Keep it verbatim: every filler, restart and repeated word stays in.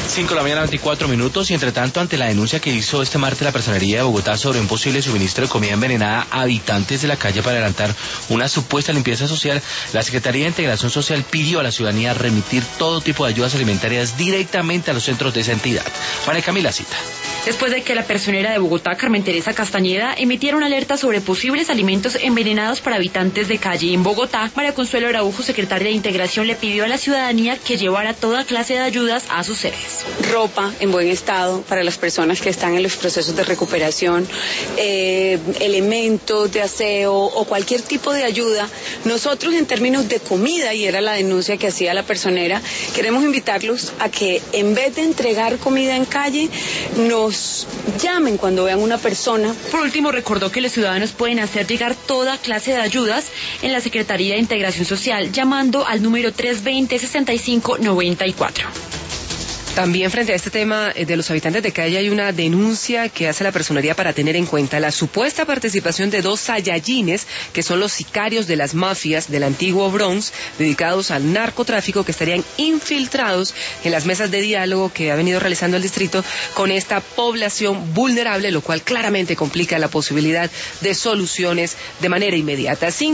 cinco de la mañana, veinticuatro minutos, y entre tanto, ante la denuncia que hizo este martes la Personería de Bogotá sobre un posible suministro de comida envenenada a habitantes de la calle para adelantar una supuesta limpieza social, la Secretaría de Integración Social pidió a la ciudadanía remitir todo tipo de ayudas alimentarias directamente a los centros de esa entidad. María Camila cita. Después de que la Personera de Bogotá, Carmen Teresa Castañeda, emitiera una alerta sobre posibles alimentos envenenados para habitantes de calle en Bogotá, María Consuelo Araujo, secretaria de Integración, le pidió a la ciudadanía que llevara toda clase de ayudas a sus sedes. Ropa en buen estado para las personas que están en los procesos de recuperación, eh, elementos de aseo o cualquier tipo de ayuda. Nosotros, en términos de comida, y era la denuncia que hacía la Personera, queremos invitarlos a que en vez de entregar comida en calle, nos llamen cuando vean una persona. Por último, recordó que los ciudadanos pueden hacer llegar toda clase de ayudas en la Secretaría de Integración Social llamando al número tres veinte, sesenta y cinco noventa y cuatro. También frente a este tema de los habitantes de calle hay una denuncia que hace la Personería para tener en cuenta la supuesta participación de dos sayayines, que son los sicarios de las mafias del antiguo Bronx, dedicados al narcotráfico, que estarían infiltrados en las mesas de diálogo que ha venido realizando el distrito con esta población vulnerable, lo cual claramente complica la posibilidad de soluciones de manera inmediata.